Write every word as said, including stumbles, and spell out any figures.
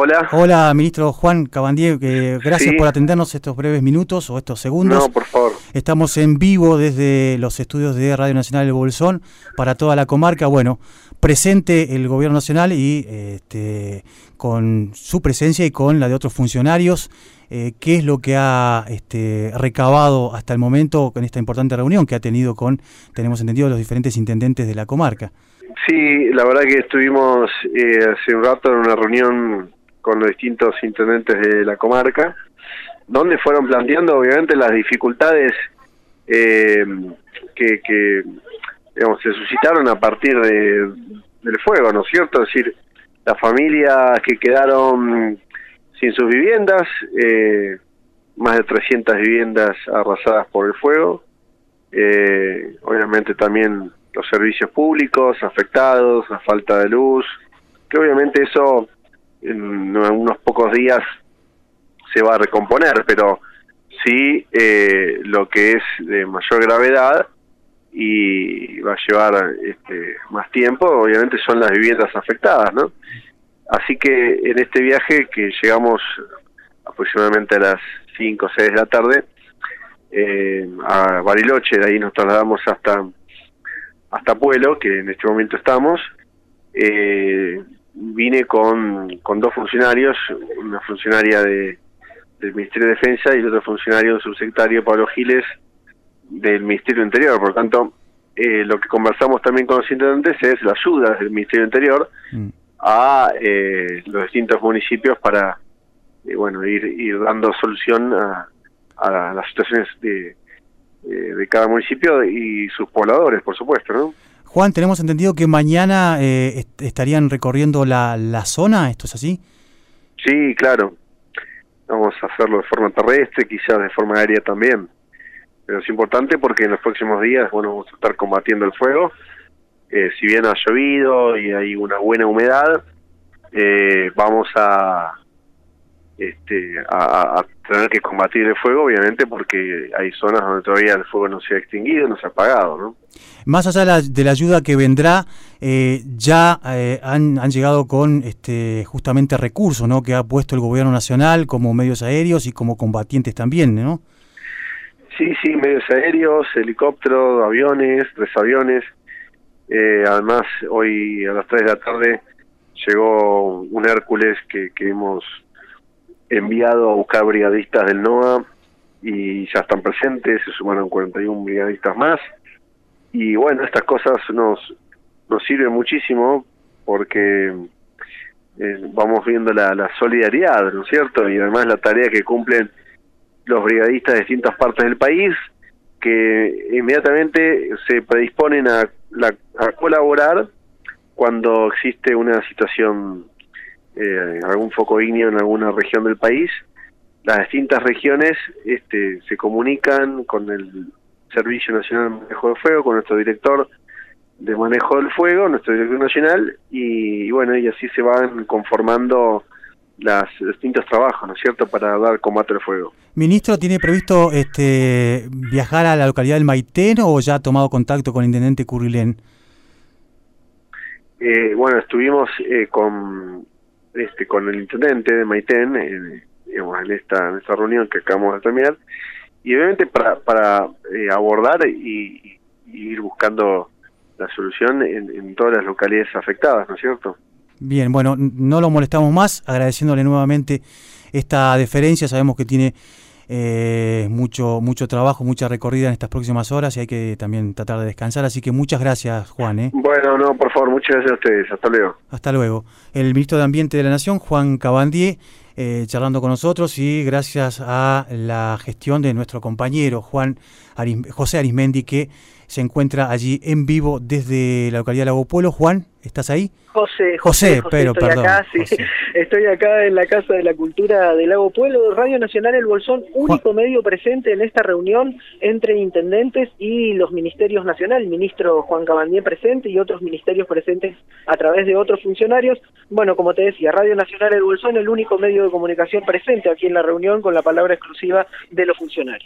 hola. Hola, ministro Juan Cabandier, que gracias Sí. por atendernos estos breves minutos o estos segundos. No, por favor. Estamos en vivo desde los estudios de Radio Nacional del Bolsón para toda la comarca. Bueno, presente el Gobierno Nacional y este, con su presencia y con la de otros funcionarios. Eh, ¿Qué es lo que ha este, recabado hasta el momento con esta importante reunión que ha tenido con, tenemos entendido, los diferentes intendentes de la comarca? Sí, la verdad que estuvimos eh, hace un rato en una reunión con los distintos intendentes de la comarca, donde fueron planteando obviamente las dificultades eh, que, que digamos, se suscitaron a partir de, del fuego, ¿no es cierto? Es decir, las familias que quedaron sin sus viviendas, eh, más de trescientas viviendas arrasadas por el fuego, eh, obviamente también los servicios públicos afectados, la falta de luz, que obviamente eso en unos pocos días se va a recomponer, pero sí eh, lo que es de mayor gravedad y va a llevar este, más tiempo, obviamente son las viviendas afectadas, ¿no? Así que en este viaje que llegamos aproximadamente a las cinco o seis de la tarde eh, a Bariloche, de ahí nos trasladamos hasta hasta Pueblo, que en este momento estamos, eh, vine con, con dos funcionarios, una funcionaria de, del Ministerio de Defensa y el otro funcionario, el subsecretario Pablo Giles, del Ministerio del Interior. Por lo tanto, eh, lo que conversamos también con los intendentes es la ayuda del Ministerio del Interior mm. a eh, los distintos municipios para eh, bueno ir, ir dando solución a, a las situaciones de de cada municipio y sus pobladores, por supuesto, ¿no? Juan, tenemos entendido que mañana eh, est estarían recorriendo la, la zona, ¿esto es así? Sí, claro. Vamos a hacerlo de forma terrestre, quizás de forma aérea también. Pero es importante porque en los próximos días, bueno, vamos a estar combatiendo el fuego. Eh, si bien ha llovido y hay una buena humedad, eh, vamos a este a, a tener que combatir el fuego, obviamente, porque hay zonas donde todavía el fuego no se ha extinguido, no se ha apagado, ¿no? Más allá de la, de la ayuda que vendrá, eh, ya eh, han, han llegado con este justamente recursos, ¿no?, que ha puesto el Gobierno Nacional como medios aéreos y como combatientes también, ¿no? Sí, sí, medios aéreos, helicópteros, aviones, tres aviones. Eh, además, hoy a las tres de la tarde llegó un Hércules que, que hemos enviado a buscar brigadistas del NOA y ya están presentes, se sumaron cuarenta y uno brigadistas más, y bueno, estas cosas nos nos sirven muchísimo porque eh, vamos viendo la, la solidaridad, ¿no es cierto? Y además la tarea que cumplen los brigadistas de distintas partes del país, que inmediatamente se predisponen a, la, a colaborar cuando existe una situación, Eh, algún foco ígneo en alguna región del país. Las distintas regiones este, se comunican con el Servicio Nacional de Manejo del Fuego, con nuestro director de manejo del fuego, nuestro director nacional, y, y bueno, y así se van conformando las, los distintos trabajos, ¿no es cierto?, para dar combate al fuego. Ministro, ¿tiene previsto este viajar a la localidad del Maitén o ya ha tomado contacto con el intendente Currilén? Eh, bueno, estuvimos eh, con Este, con el intendente de Maitén, eh, digamos, en esta, en esta reunión que acabamos de terminar, y obviamente para, para eh, abordar y, y ir buscando la solución en, en todas las localidades afectadas, ¿no es cierto? Bien, bueno, no lo molestamos más, agradeciéndole nuevamente esta deferencia. Sabemos que tiene eh, mucho mucho trabajo, mucha recorrida en estas próximas horas y hay que también tratar de descansar, así que muchas gracias, Juan. ¿eh? Bueno, no, por favor, muchas gracias a ustedes, hasta luego. Hasta luego. El ministro de Ambiente de la Nación, Juan Cabandier, eh, charlando con nosotros, y gracias a la gestión de nuestro compañero Juan Aris, José Arismendi, que se encuentra allí en vivo desde la localidad de Lago Pueblo. Juan, ¿estás ahí? José, José, José, José pero estoy perdón. Acá, sí. José. Estoy acá en la Casa de la Cultura de Lago Pueblo, Radio Nacional El Bolsón, único Juan. medio presente en esta reunión entre intendentes y los ministerios nacionales, el ministro Juan Cabandier presente y otros ministerios presentes a través de otros funcionarios. Bueno, como te decía, Radio Nacional El Bolsón, el único medio de comunicación presente aquí en la reunión con la palabra exclusiva de los funcionarios.